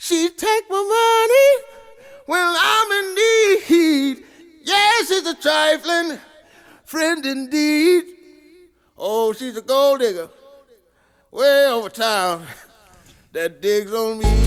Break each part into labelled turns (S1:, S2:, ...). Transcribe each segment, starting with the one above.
S1: She take my money when I'm in need. Yes, she's a trifling friend indeed. Oh, she's a gold digger way over town that digs on me.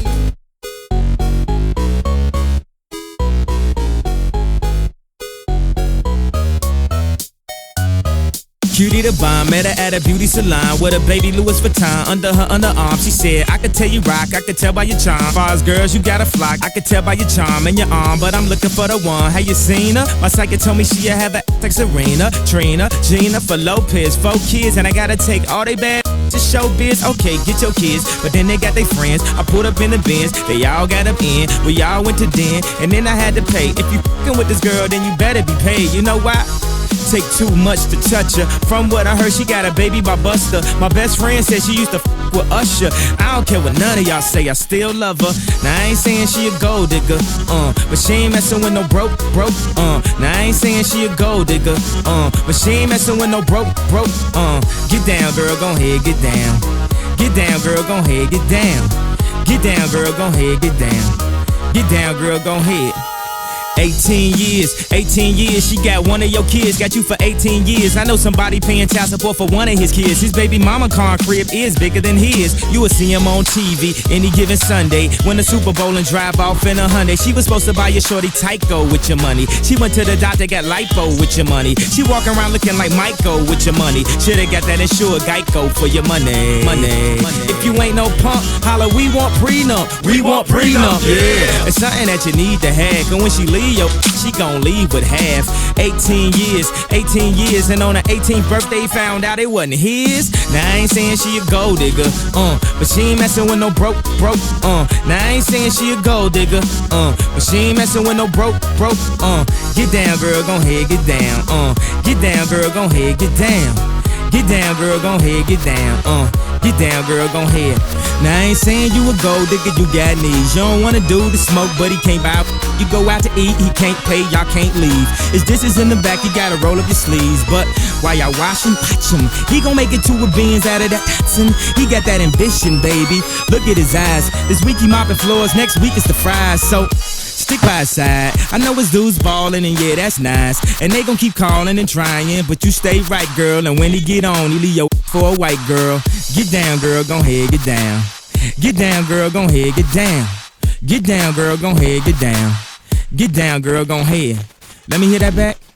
S2: Cutie the bomb, met her at a beauty salon with a baby Louis Vuitton under her underarm. She said, I could tell you rock, I could tell by your charm. Far as girls, you got a flock, I could tell by your charm and your arm, but I'm looking for the one. Have you seen her? My psychic told me she have a like Serena, Trina, Gina, for Lopez, 4 kids, and I gotta take all they bad to show biz. Okay, get your kids, but then they got their friends. I pulled up in the Benz, they all got up in, we all went to den, and then I had to pay. If you f***ing with this girl, then you better be paid. You know why? Take too much to touch her. From what I heard, she got a baby by Buster. My best friend said she used to f with Usher. I don't care what none of y'all say, I still love her. Now I ain't saying she a gold digger, but she ain't messing with no broke. Now I ain't saying she a gold digger, but she ain't messing with no broke. Get down, girl, gon' head, get down. Get down, girl, gon' head, get down. Get down, girl, gon' head, get down. Get down, girl, gon' head. 18 years, she got one of your kids, got you for 18 years. I know somebody paying child support for one of his kids. His baby mama car crib is bigger than his. You will see him on TV any given Sunday. Win the Super Bowl and drive off in a Hyundai. She was supposed to buy your shorty Tyco with your money. She went to the doctor, got lipo with your money. She walking around looking like Michael with your money. Shoulda got that insured Geico for your money. If you ain't no punk, holla, we want prenup. We want prenup, yeah. It's something that you need to have, cause when she leave, she gon' leave with half. 18 years, and on her 18th birthday found out it wasn't his. Now I ain't saying she a gold digger, but she ain't messing with no broke. Now I ain't saying she a gold digger, but she ain't messing with no broke. Get down, girl, gon' head, get down. Get down, girl, gon' head, get down. Get down, girl, gon' head, get down. Get down, girl, gon' head. Now I ain't saying you a gold digger, you got needs. You don't wanna do the smoke, but he can't buy. You go out to eat, he can't pay, y'all can't leave. His dishes in the back, you gotta roll up your sleeves. But while y'all watch him, he gon' make it to a Benz out of that Datsun. He got that ambition, baby. Look at his eyes. This week he mopping floors, next week it's the fries. So stick by his side. I know his dudes ballin', and yeah, that's nice. And they gon' keep calling and trying, but you stay right, girl. And when he get on, he leave your for a white girl. Get down, girl, gon' head, get down. Get down, girl, gon' head, get down. Get down, girl, gon' head, get down. Get down, girl, gon' head. Let me hear that back.